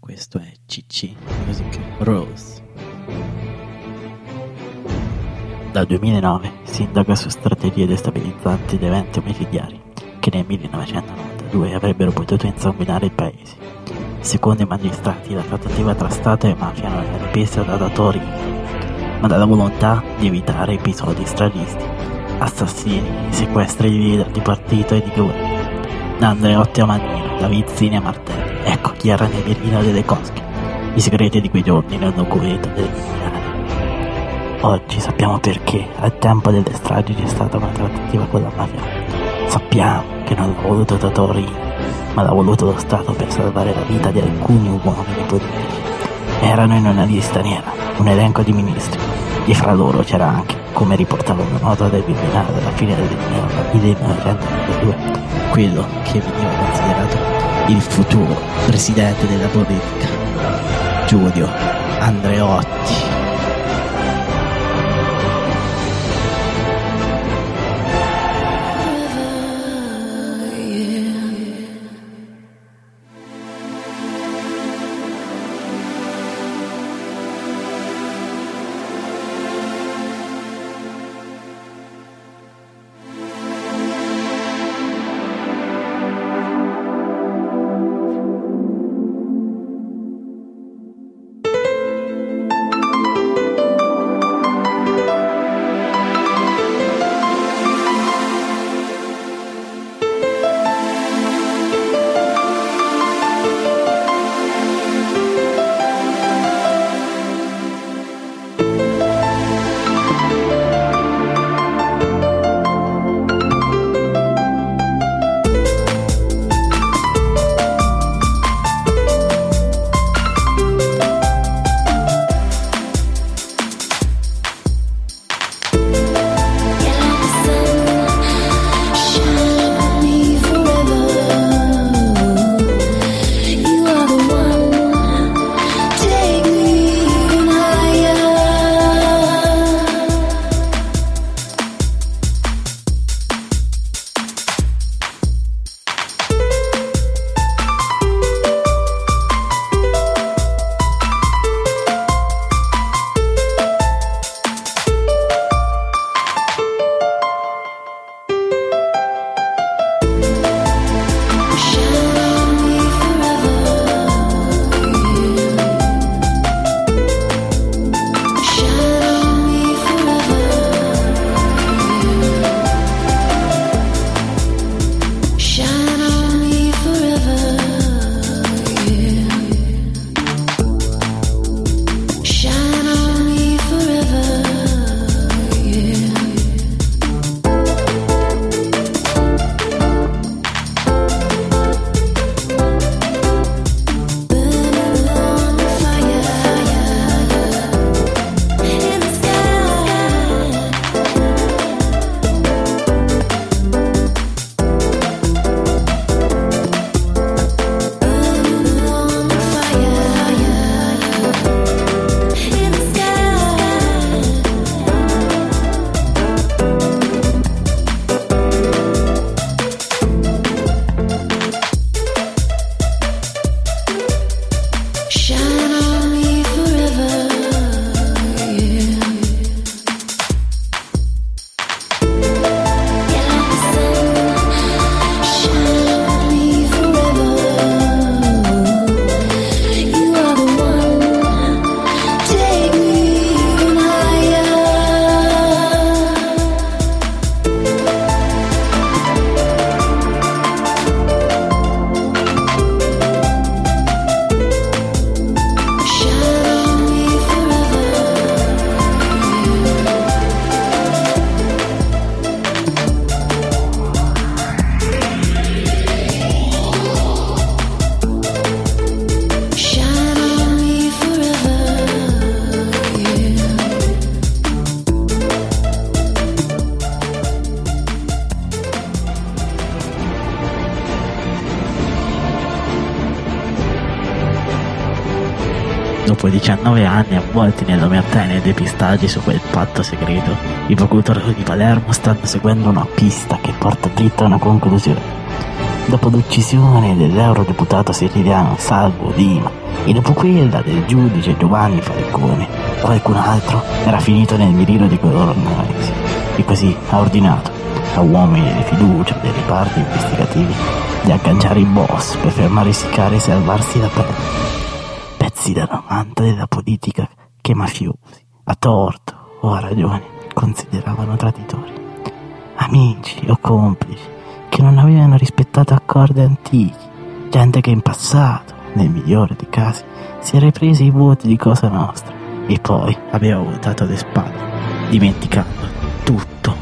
Questo è CC Music Rose. Dal 2009 si indaga su strategie destabilizzanti ed eventi omicidiari che nel 1992 avrebbero potuto insanguinare il paese. Secondo i magistrati, la trattativa tra Stato e mafia non era dipesa da datori, ma dalla volontà di evitare episodi stragisti, assassini, sequestri di leader di partito e di governo. Da Andreotti a Mannino, da Vizzini a Martelli, ecco chi era nel mirino delle cosche, i segreti di quei giorni nel documento delle criminali. Oggi sappiamo perché al tempo delle stragi c'è stata una trattativa con la mafia. Sappiamo che non l'ha voluto Totorino, ma l'ha voluto lo Stato per salvare la vita di alcuni uomini politici. Erano in una lista nera, un elenco di ministri, e fra loro c'era anche, come riportava una nota del Viminale alla fine del 1992, quello che veniva considerato il futuro presidente della Repubblica, Giulio Andreotti. Dopo 19 anni avvolti nell'omertà e nei depistaggi su quel patto segreto, i procuratori di Palermo stanno seguendo una pista che porta dritta a una conclusione. dopo l'uccisione dell'eurodeputato siciliano Salvo Dima e dopo quella del giudice Giovanni Falcone, qualcun altro era finito nel mirino di Cornelisi e così ha ordinato a uomini di fiducia dei reparti investigativi di agganciare i boss per fermare i sicari e salvarsi la pelle. Pezzi da 90 della politica che mafiosi, a torto o a ragione, consideravano traditori. Amici o complici che non avevano rispettato accordi antichi, gente che in passato, nel migliore dei casi, si era presi i voti di Cosa Nostra e poi aveva voltato alle spalle, dimenticando tutto.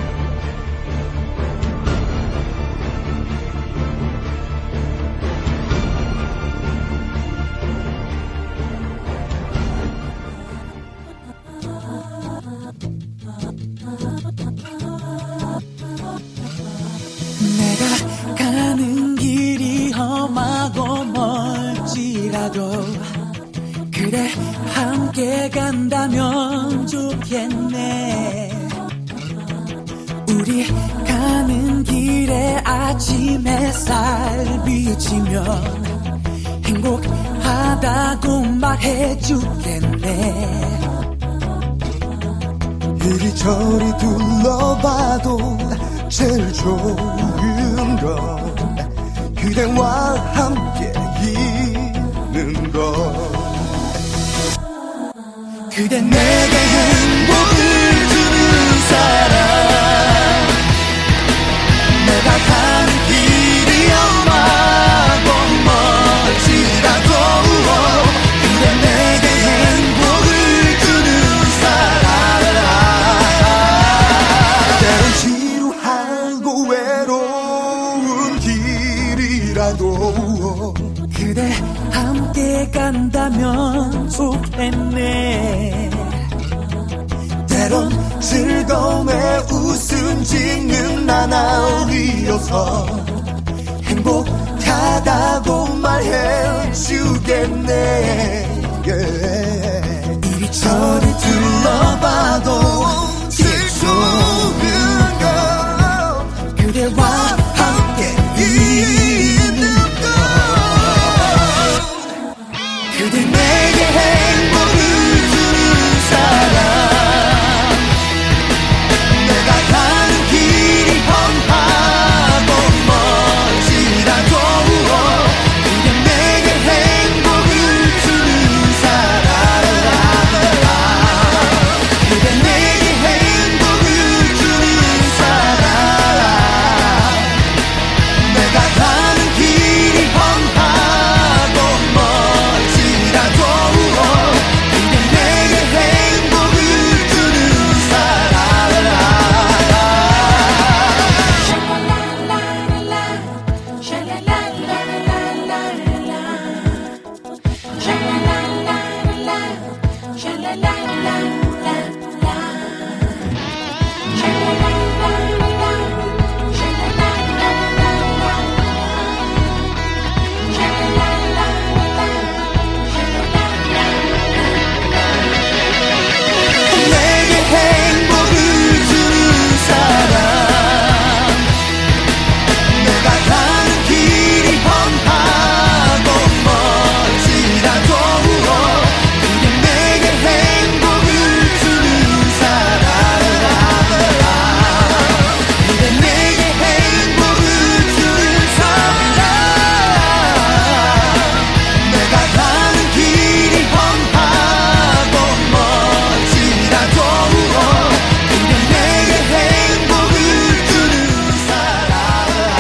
내가 가는 길이 험하고 멀지라도 그래 함께 간다면 좋겠네. 우리 가는 길에 아침 햇살 비치면 행복하다고 말해주겠네. 이리저리 둘러봐도 제일 좋은 건 그대와 함께 있는 것. 그대 내게 행복을 주는 사람. 내가 가는 길이 험하고 멀지라도 그대 내게 행복을 주는 사람. 때론 지루하고 외로운 길이라도 그대 함께 간다면 좋겠네. 때론 즐거움에 웃음 짓는 나날이어서 행복하다고 말해주겠네. 이리저리 둘러봐도 제일 좋은 건 그대와 함께 있는 것. 그대 내게 행복을 주는 사람. 내가 가는 길이 험하고 멀지라도 그대 내게 행복을 주는 사람. 그대 내게 행복을 주는 사람. 내가 가는 길이 험하고 멀지라도 그대 내게 행복을 주는 사람. 내게 행복을 주는 사람. 내가 가는 길이 험하고 멀지라도 그대 내게 행복을 주는 사람. 그대 내게 행복을 주는 사람. 내가 가는 길이 험하고 멀지라도 그대 내게 행복을 주는 사람.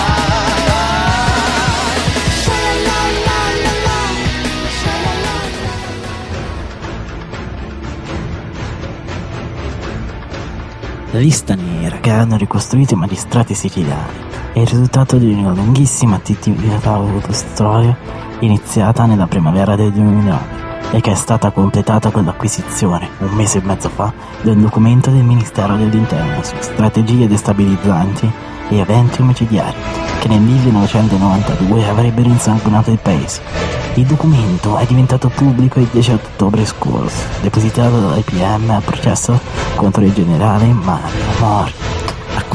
La lista nera che hanno ricostruito i magistrati siciliani è il risultato di una lunghissima attività autostoria iniziata nella primavera del 2009 e che è stata completata con l'acquisizione, un mese e mezzo fa, di un documento del Ministero dell'Interno su strategie destabilizzanti e eventi omicidiari che nel 1992 avrebbero insanguinato il paese. Il documento è diventato pubblico il 10 ottobre scorso, depositato dall'IPM al processo contro il generale Mario Mori, a cui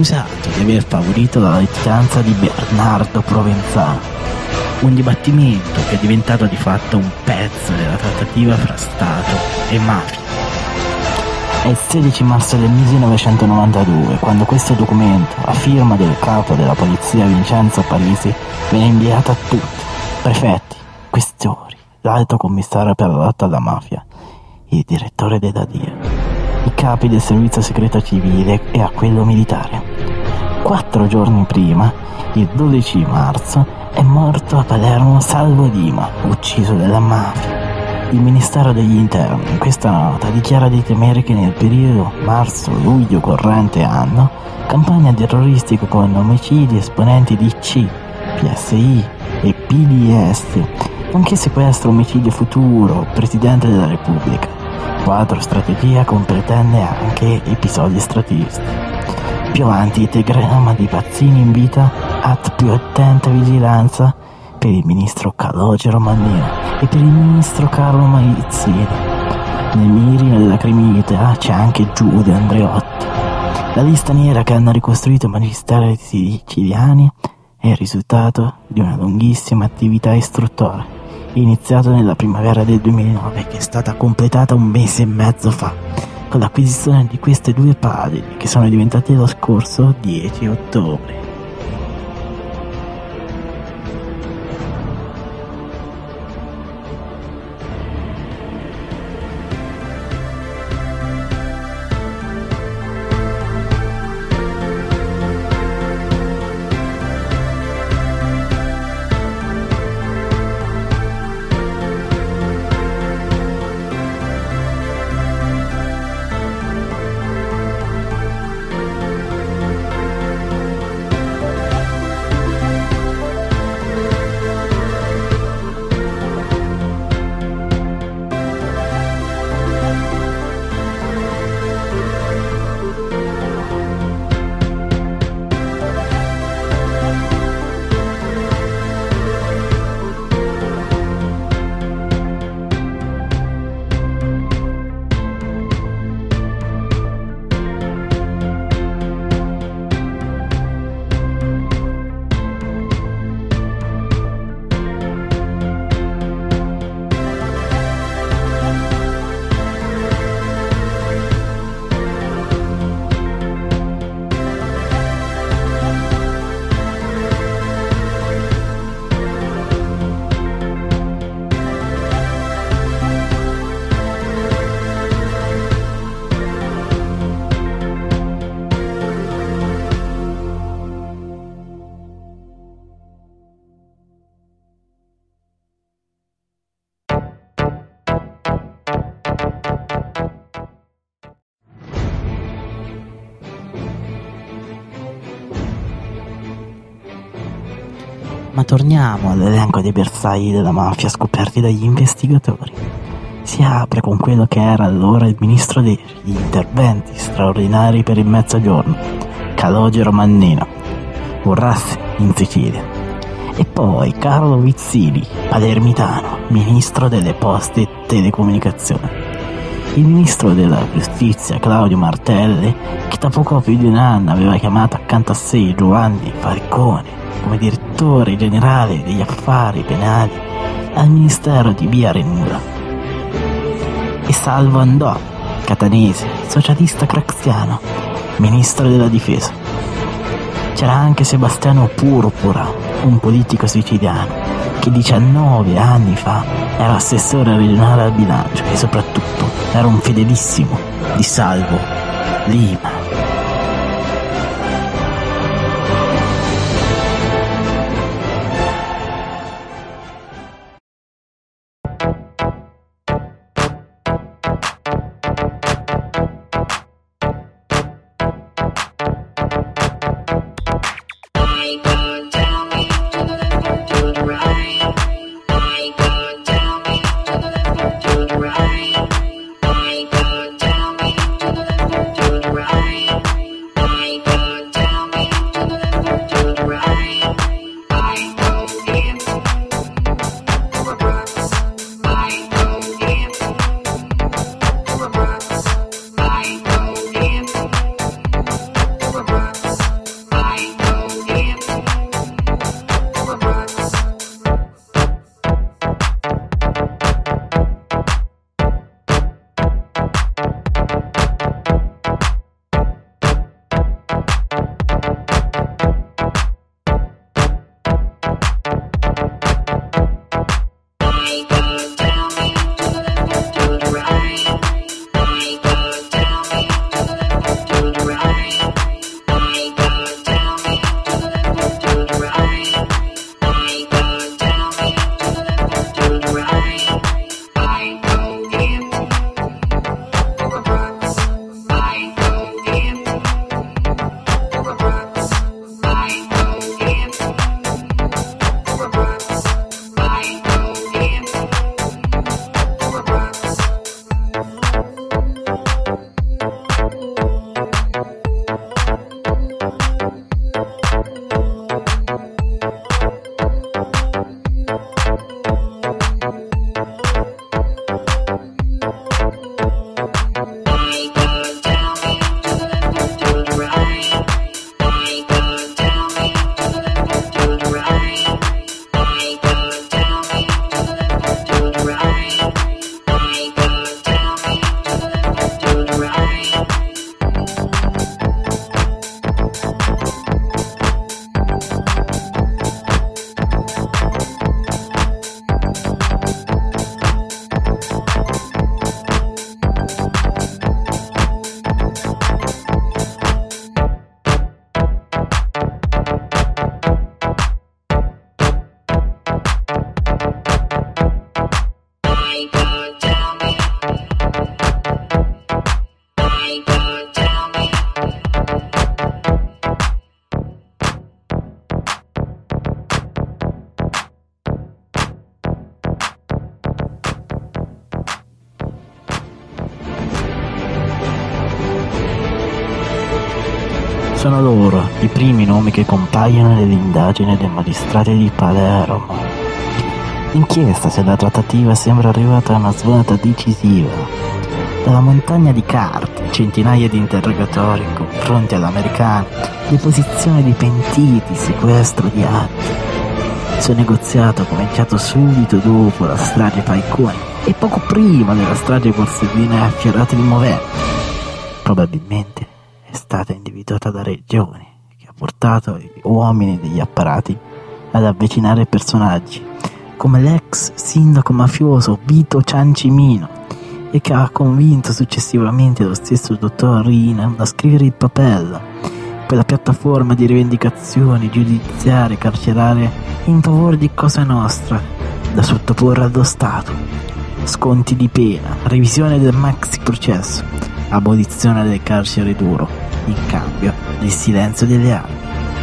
accusato di aver favorito la latitanza di Bernardo Provenzano, un dibattimento che è diventato di fatto un pezzo della trattativa fra Stato e mafia. È il 16 marzo del 1992 quando questo documento, a firma del capo della polizia Vincenzo Parisi, viene inviato a tutti, prefetti, questori, l'alto commissario per la lotta alla mafia, il direttore della DIA, i capi del servizio segreto civile e a quello militare. 4 giorni prima, il 12 marzo, è morto a Palermo Salvo Lima, ucciso dalla mafia. Il Ministero degli Interni in questa nota dichiara di temere che nel periodo marzo-luglio corrente anno campagna terroristica con omicidi esponenti di C, PSI e PDS, nonché sequestro omicidio futuro Presidente della Repubblica. Quadro strategia comprende anche episodi stratisti. Più avanti il telegramma di Pazzini invita a più attenta vigilanza per il ministro Calogero Mannino e per il ministro Carlo Maizzini. Nel mirino della criminalità c'è anche Giulio Andreotti. La lista nera che hanno ricostruito i magistrati siciliani è il risultato di una lunghissima attività istruttoria, iniziata nella primavera del 2009, che è stata completata 1 mese e mezzo fa, con l'acquisizione di queste 2 pagine che sono diventate lo scorso 10 ottobre. Ma torniamo all'elenco dei bersagli della mafia scoperti dagli investigatori. Si apre con quello che era allora il ministro degli interventi straordinari per il Mezzogiorno, Calogero Mannino, Urrassi in Sicilia, e poi Carlo Vizzini, palermitano, ministro delle poste e telecomunicazioni, il ministro della giustizia Claudio Martelli, che da poco più di 1 anno aveva chiamato accanto a sé Giovanni Falcone come direttore generale degli affari penali al ministero di Via Renula, e Salvo Andò, catanese, socialista craxiano, ministro della difesa. C'era anche Sebastiano Purpura, un politico siciliano che 19 anni fa era assessore regionale al bilancio e soprattutto era un fedelissimo di Salvo Lima. Right. Sono loro i primi nomi che compaiono nell'indagine dei magistrati di Palermo. L'inchiesta sulla trattativa sembra arrivata a una svolta decisiva. Dalla montagna di carte, centinaia di interrogatori, confronti all'americano, deposizione di pentiti, sequestro di atti. Il suo negoziato cominciato subito dopo la strage Paiconi e poco prima della strage Borsellino e Fiorati di Movente. Probabilmente è stata individuata da Regione, che ha portato gli uomini degli apparati ad avvicinare personaggi come l'ex sindaco mafioso Vito Ciancimino, e che ha convinto successivamente lo stesso dottor Rina a scrivere il Papella, quella piattaforma di rivendicazioni giudiziarie carcerarie in favore di Cosa Nostra da sottoporre allo Stato. Sconti di pena, revisione del maxi processo, abolizione del carcere duro, in cambio del silenzio delle armi.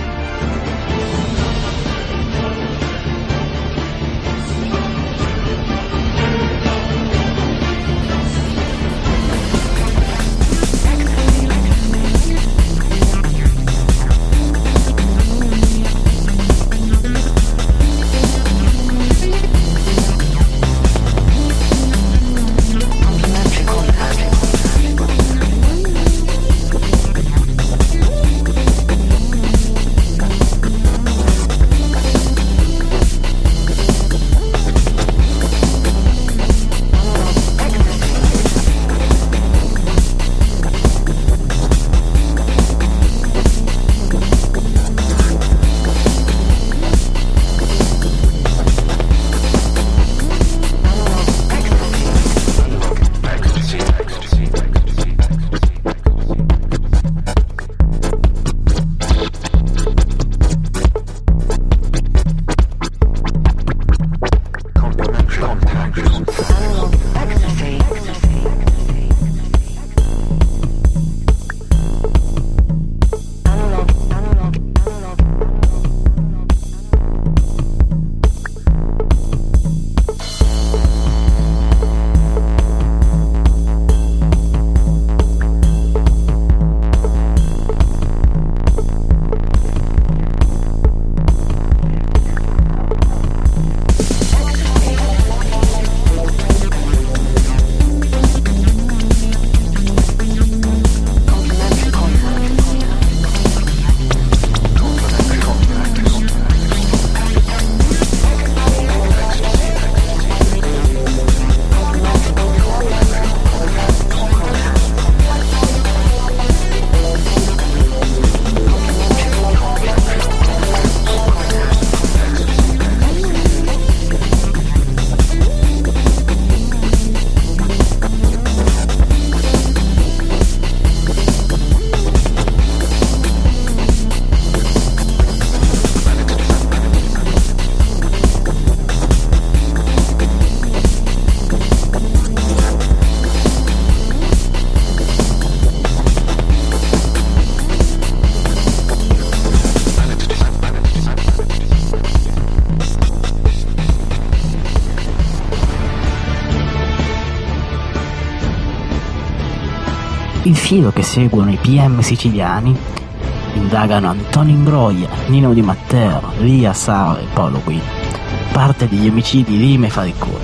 Il filo che seguono i PM siciliani indagano Antonio Ingroia, Nino Di Matteo, Lia Sao e Paolo Guido, parte degli omicidi Lima e Falcone.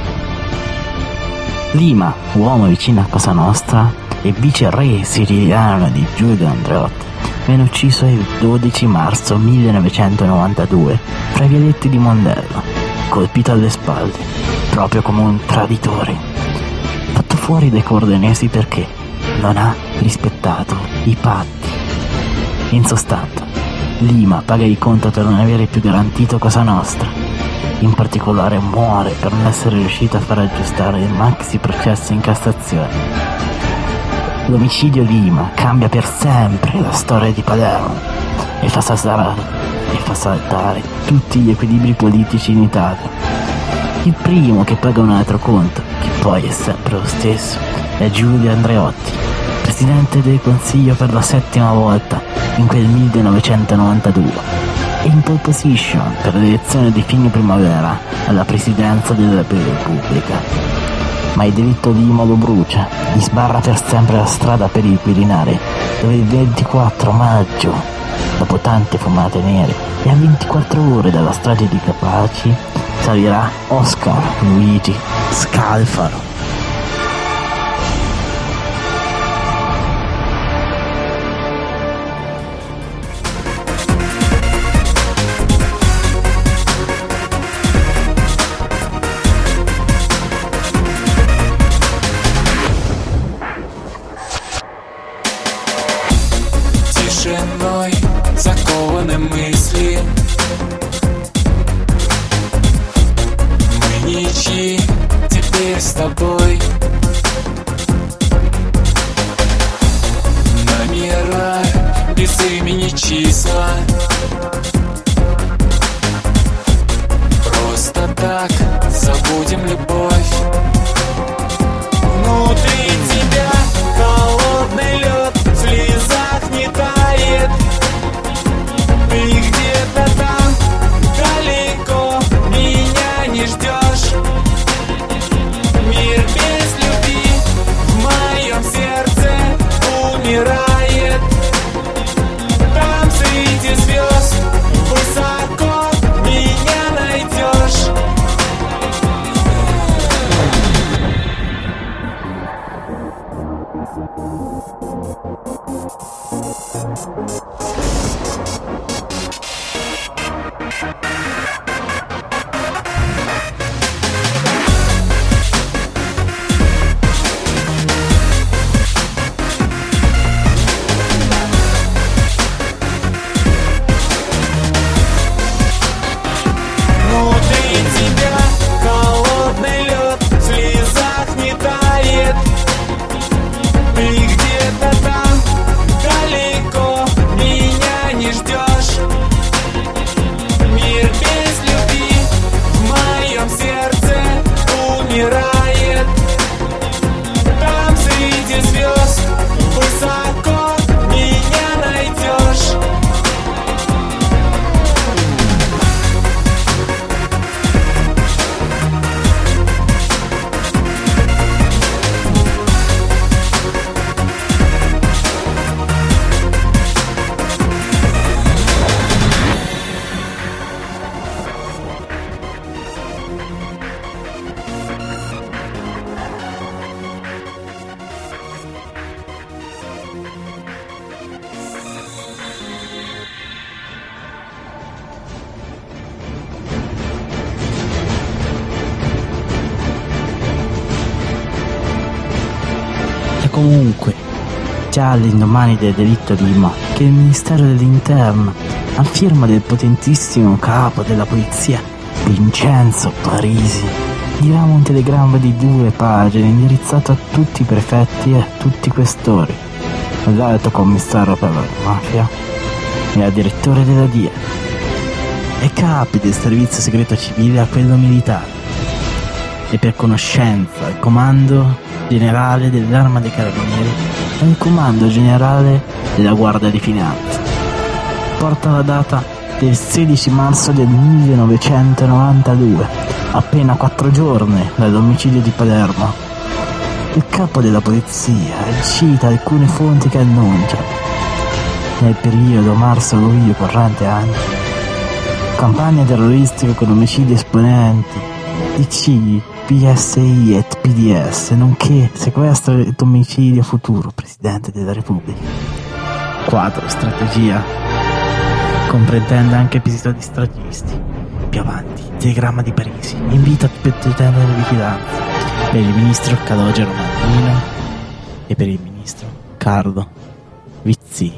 Lima, uomo vicino a Cosa Nostra e vice re siciliano di Giulio Andreotti, venne ucciso il 12 marzo 1992 fra i viadotti di Mondello, colpito alle spalle, proprio come un traditore, fatto fuori dai cordonesi perché non ha rispettato i patti. In sostanza, Lima paga il conto per non avere più garantito Cosa Nostra. In particolare muore per non essere riuscito a far aggiustare il maxi processo in Cassazione. L'omicidio Lima cambia per sempre la storia di Palermo e fa saltare tutti gli equilibri politici in Italia. Il primo che paga un altro conto, che poi è sempre lo stesso, è Giulio Andreotti, presidente del Consiglio per la 7ª volta in quel 1992 e in pole position per l'elezione di fine primavera alla presidenza della Repubblica. Ma il delitto di Imo lo brucia, gli sbarra per sempre la strada per il Quirinale, dove il 24 maggio, dopo tante fumate nere e a 24 ore dalla strage di Capaci, salirà Oscar Luigi Scalfaro. Тишиной закованы мысли. Мы ничьи теперь с тобой. Номера без имени, числа. Просто так забудем любовь. Внутри тебя холодный лед, в слезах не тает. Ты где-то там, далеко, меня не ждешь. Мир без любви в моем сердце умирает. Там среди звезд высоко меня найдешь. Внутри тебя холодный лед, в слезах не тает. Ты где-то там, далеко, меня не ждешь. Мир без любви в моем сердце умирает. Там среди звезд высоко меня найдешь. E comunque, già all'indomani del delitto di Imo, che il Ministero dell'Interno, a firma del potentissimo capo della polizia, Vincenzo Parisi, dirama un telegramma di 2 pagine indirizzato a tutti i prefetti e a tutti i questori, all'alto commissario per la mafia e al direttore della DIA, e capi del servizio segreto civile a quello militare, e per conoscenza al comando generale dell'Arma dei Carabinieri e al comando generale della Guardia di Finanza. Porta la data del 16 marzo del 1992, appena 4 giorni dall'omicidio di Palermo. Il capo della polizia cita alcune fonti che annunciano: nel periodo marzo-luglio corrente anno, campagna terroristica con omicidi esponenti DC, PSI e PDS, nonché sequestro ed omicidio futuro Presidente della Repubblica. Quadro strategia comprendendo anche episodi strategisti. Più avanti, telegramma di Parisi, invita a tenere vigilanza per il ministro Calogero Mannino e per il ministro Carlo Vizzini.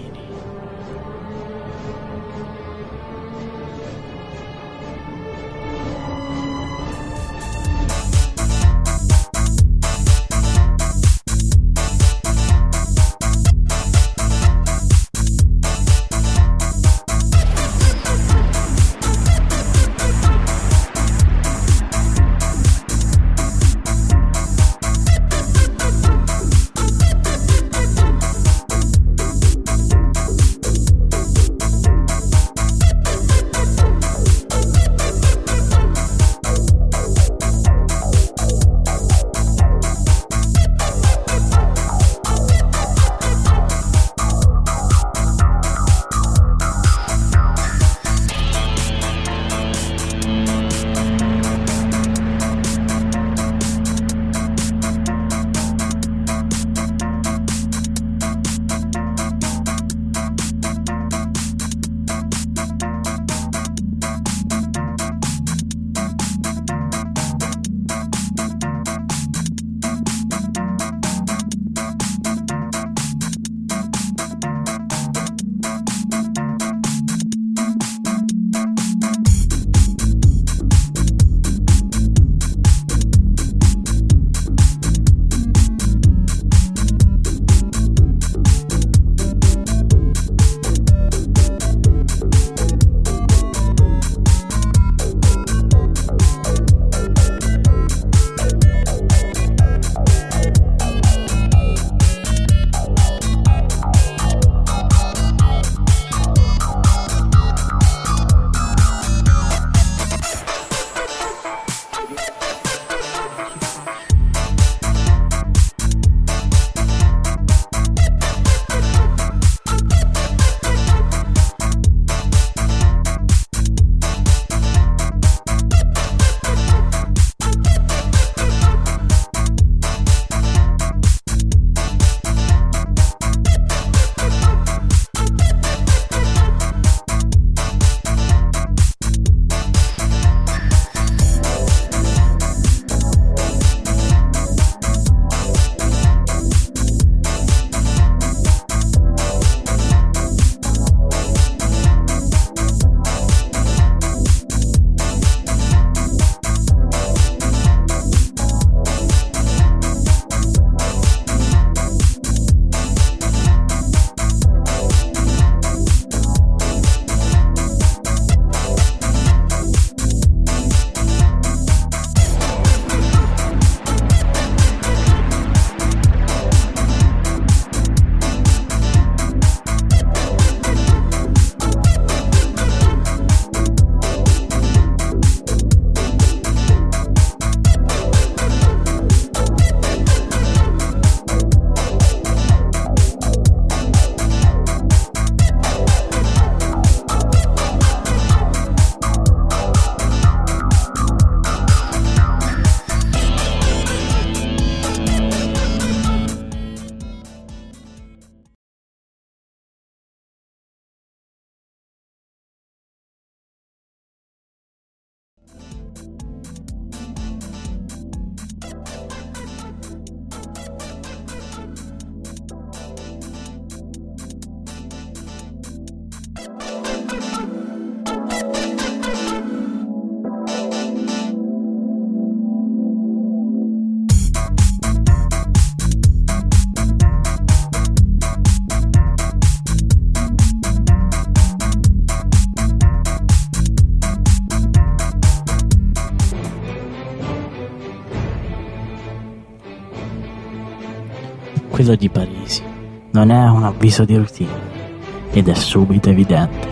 Quello di Parisi non è un avviso di routine ed è subito evidente.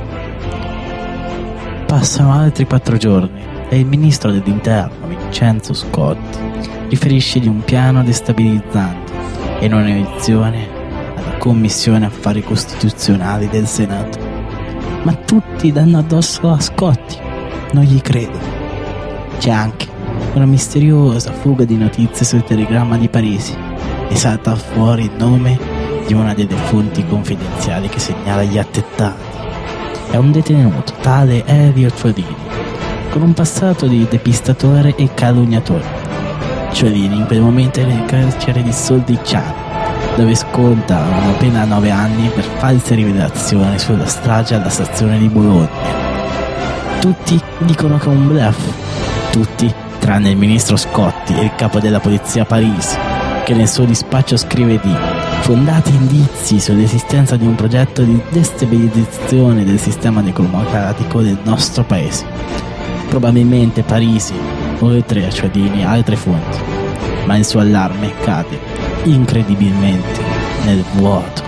Passano altri 4 giorni e il ministro dell'interno Vincenzo Scotti riferisce di un piano destabilizzante in un'audizione alla Commissione Affari Costituzionali del Senato. Ma tutti danno addosso a Scotti, non gli credono. C'è anche una misteriosa fuga di notizie sul telegramma di Parisi e salta fuori il nome di una delle fonti confidenziali che segnala gli attentati. È un detenuto, tale Elio Ciolini, con un passato di depistatore e calunniatore. Ciolini in quel momento è nel carcere di Soldicciano, dove sconta una pena a 9 anni per false rivelazioni sulla strage alla stazione di Bologna. Tutti dicono che è un bluff, tutti tranne il ministro Scotti e il capo della polizia Parisi, che nel suo dispaccio scrive di fondati indizi sull'esistenza di un progetto di destabilizzazione del sistema democratico del nostro paese. Probabilmente Parisi, oltre a Ciolini, ha altre fonti, ma il suo allarme cade incredibilmente nel vuoto.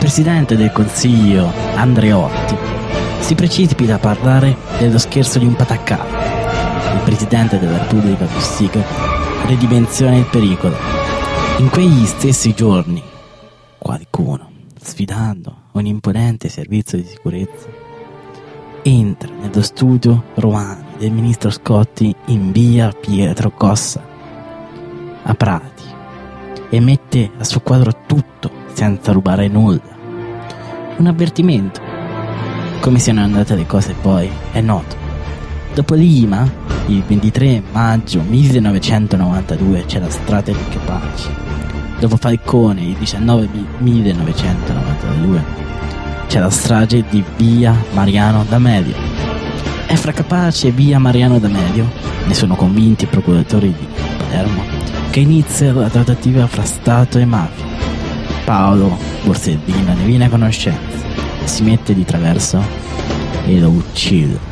presidente del consiglio Andreotti si precipita a parlare dello scherzo di un pataccato. Il presidente della Repubblica Cossiga ridimensiona il pericolo. In quegli stessi giorni, qualcuno, sfidando un imponente servizio di sicurezza, entra nello studio Romani del ministro Scotti in via Pietro Cossa a Prati e mette a suo quadro tutto senza rubare nulla. Un avvertimento. Come siano andate le cose poi è noto. Dopo Lima, il 23 maggio 1992 c'è la strage di Capaci. Dopo Falcone, il 19 1992 c'è la strage di via Mariano D'Amelio. È fra Capaci e via Mariano D'Amelio, ne sono convinti i procuratori di Palermo, che inizia la trattativa fra Stato e mafia. Paolo Borsellino ne viene a conoscenza, si mette di traverso e lo uccide.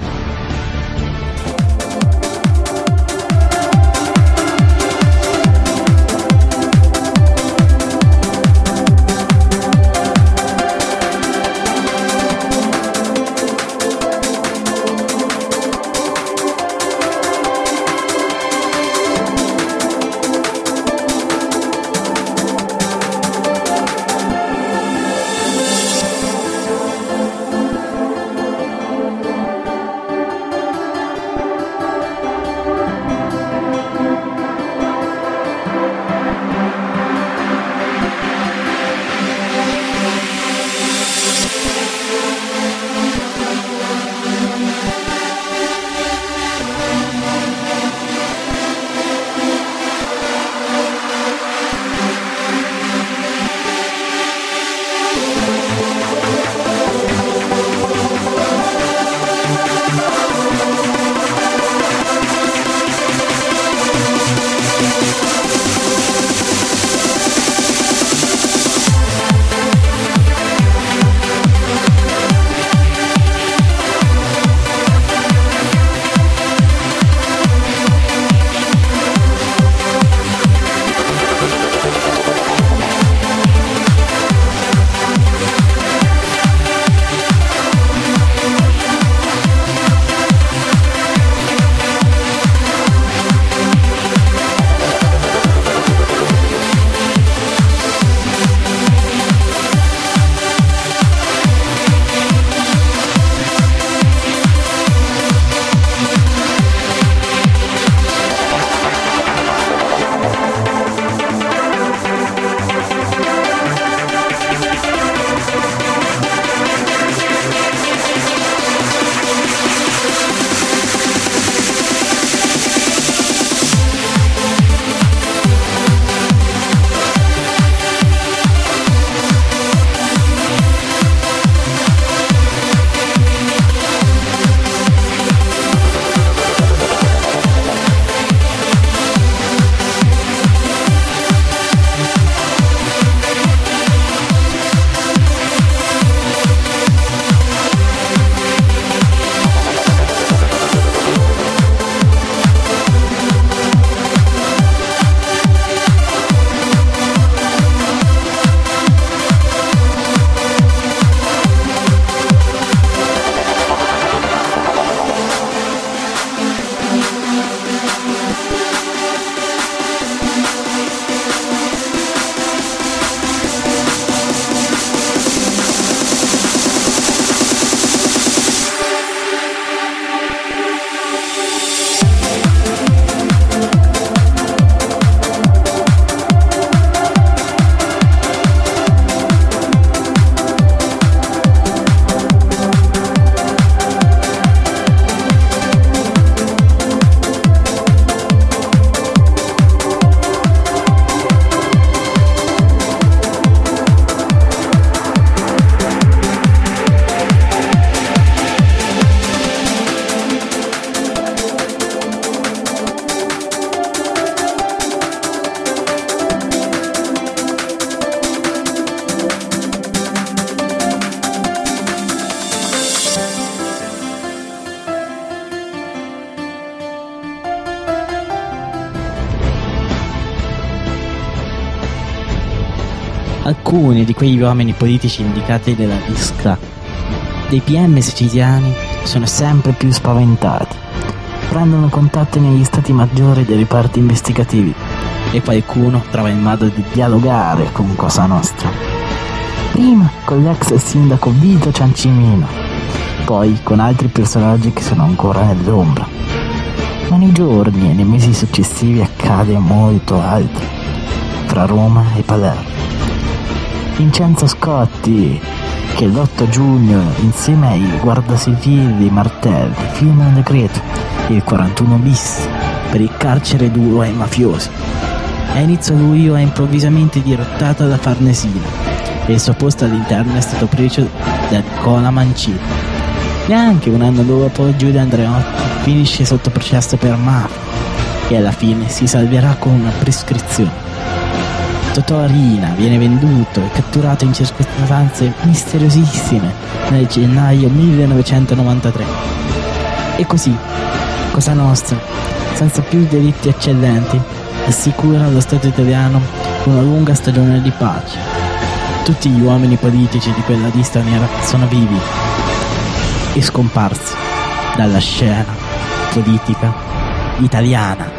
Alcuni di quegli uomini politici indicati nella lista dei PM siciliani sono sempre più spaventati. Prendono contatti negli stati maggiori dei reparti investigativi e qualcuno trova il modo di dialogare con Cosa Nostra. Prima con l'ex sindaco Vito Ciancimino, poi con altri personaggi che sono ancora nell'ombra. Ma nei giorni e nei mesi successivi accade molto altro, fra Roma e Palermo. Vincenzo Scotti, che l'8 giugno insieme ai guardasigilli Martelli firma un decreto, il 41 bis, per il carcere duro ai mafiosi. A inizio luglio è improvvisamente dirottata da Farnesina e il suo posto all'interno è stato preso da Nicola Mancini. Neanche un anno dopo Giulio Andreotti finisce sotto processo per mafia e alla fine si salverà con una prescrizione. Totò Riina viene venduto e catturato in circostanze misteriosissime nel gennaio 1993. E così, Cosa Nostra, senza più delitti eccellenti, assicura allo Stato italiano una lunga stagione di pace. Tutti gli uomini politici di quella lista nera sono vivi e scomparsi dalla scena politica italiana.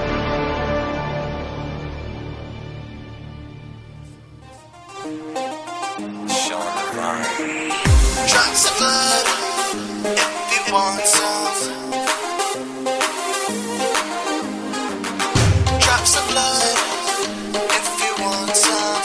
Drops of blood, if you want some. Drops of blood, if you want some.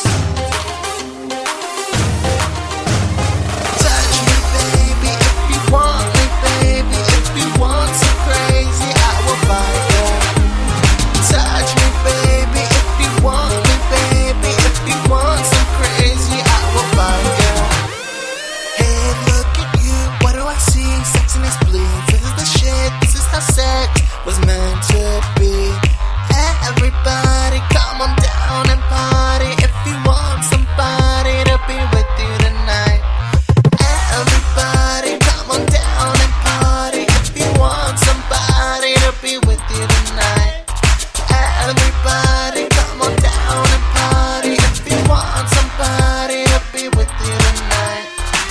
Touch me, baby, if you want me, baby. If you want some crazy, I will buy you. Touch me, baby, if you want me, baby. If you want some crazy, I will buy you. Hey, look at you, what do I see? Sex in his bleed. This is the shit, this is how sex was meant to be. Everybody come on down and party if you want somebody to be with you tonight. Everybody come on down and party if you want somebody to be with you tonight. Everybody come on down and party if you want somebody to be with you tonight.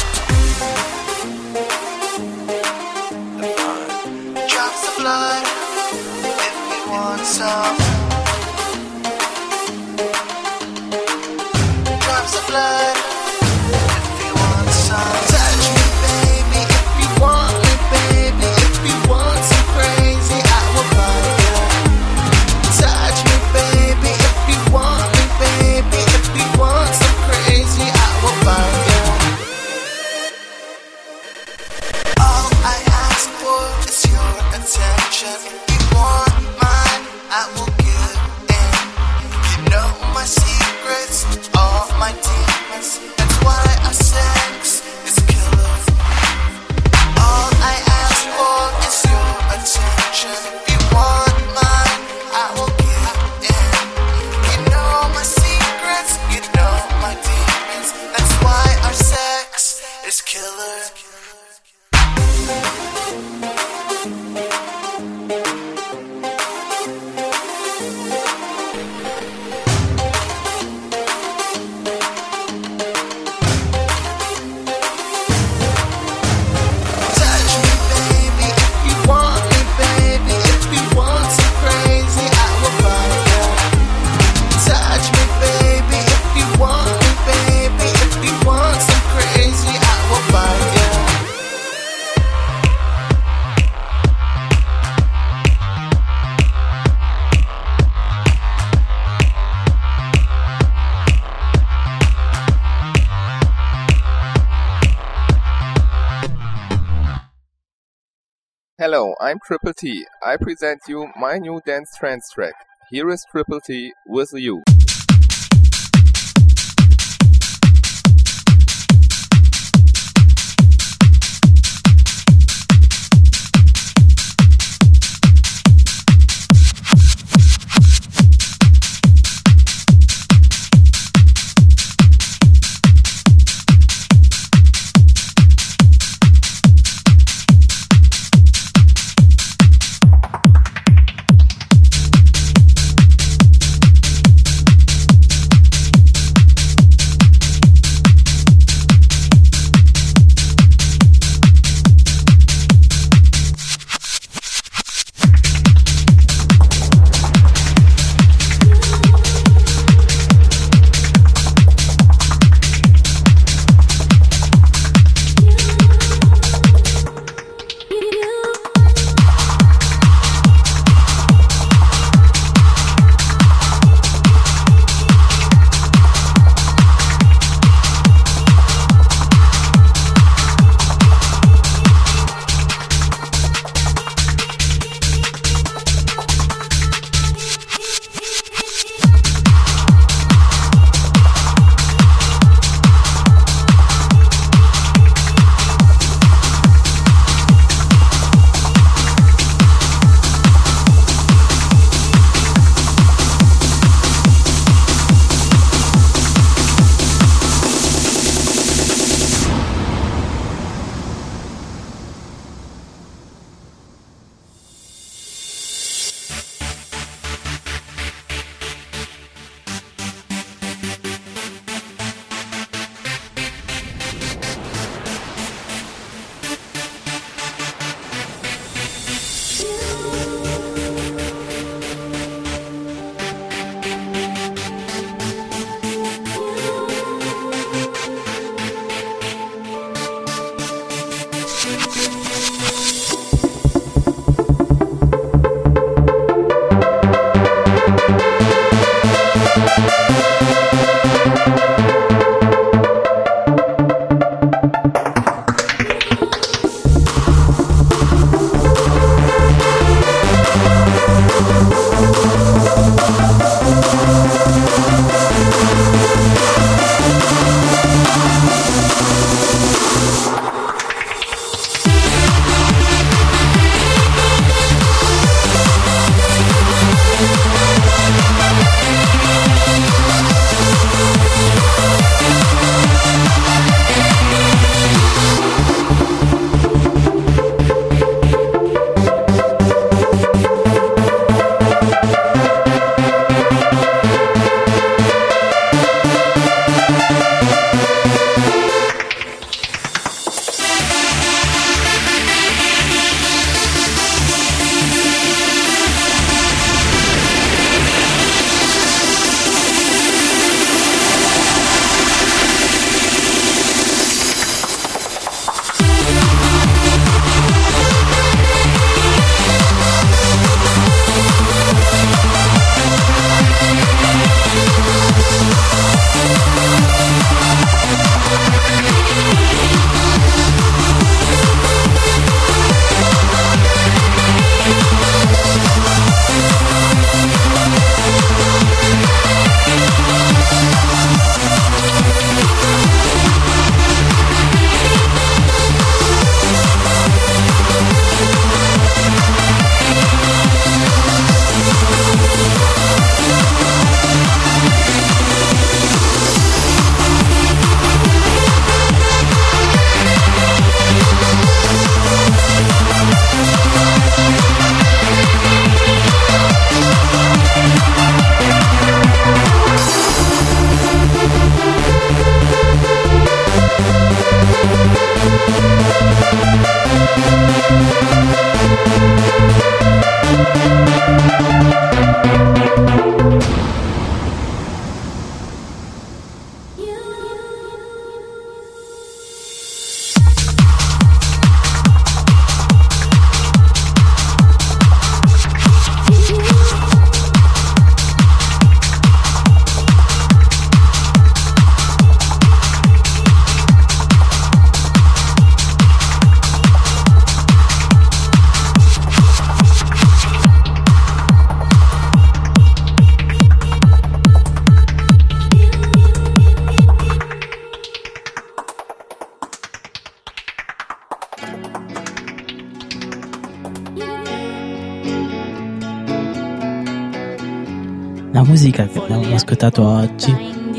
Drops of blood if you want some. Drops of blood if you want some. Touch me, baby, if you want me, baby. If you want some crazy, I will buy you. Touch me, baby, if you want me, baby. If you want some crazy, I will buy you. All I ask for is your attention. If you want mine, I will give in. You know my secrets, all my demons. That's why our sex is killer. All I ask for is your attention. If you want mine, I will give in. You know my secrets, you know my demons. That's why our sex is killer. Touch me, baby, if you want me, baby. If you want some crazy, I will buy you. Touch me, baby, if you want me, baby. If you want some crazy, I will buy you. Hello, I'm Triple T. I present you my new dance trance track. Here is Triple T with you. La musica che abbiamo ascoltato oggi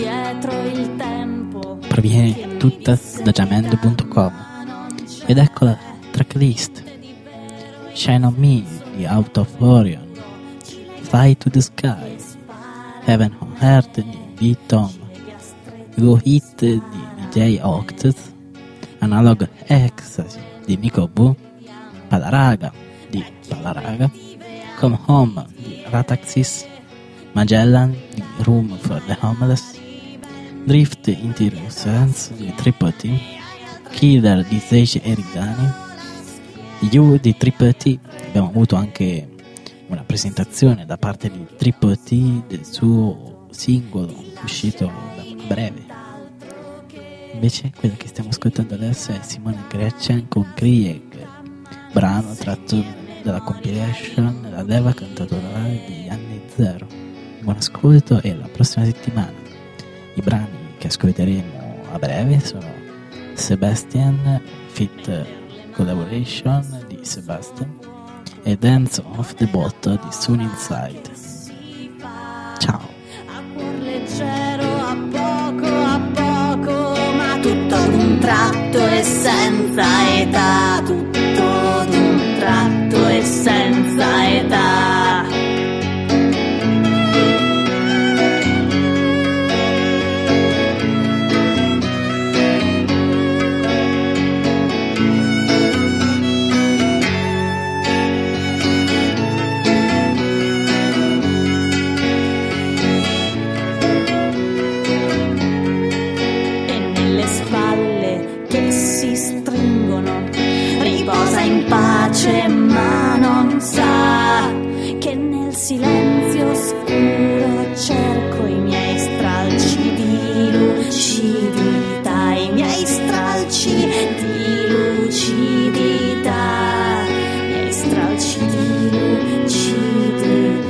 proviene tutta da jamendo.com ed ecco la tracklist: Shine on Me di Out of Orion, Fly to the Sky, Heaven on Earth di B-Tom, Go Hit di DJ Octet, Analog Ecstasy di Nico Bu, Palaraga di Palaraga, Come Home di Rataxis, Magellan di Room for the Homeless, Drift into Sense di Triple T, Killer di Seishi Erigani, You di Triple T. Abbiamo avuto anche una presentazione da parte di Triple T del suo singolo uscito da breve. Invece quella che stiamo ascoltando adesso è Simone Gretchen con Krieg, brano tratto dalla compilation La Leva Cantatora degli anni zero. Buon ascolto e alla prossima settimana. I brani che ascolteremo a breve sono Sebastian Fit Collaboration di Sebastian e Dance of the Bot di Soon Inside. Ciao. A cuor leggero, a poco, ma tutto d'un tratto e senza età, tutto d'un tratto e senza età. Riposa in pace ma non sa che nel silenzio scuro cerco i miei stralci di lucidità, i miei stralci di lucidità, i miei stralci di lucidità.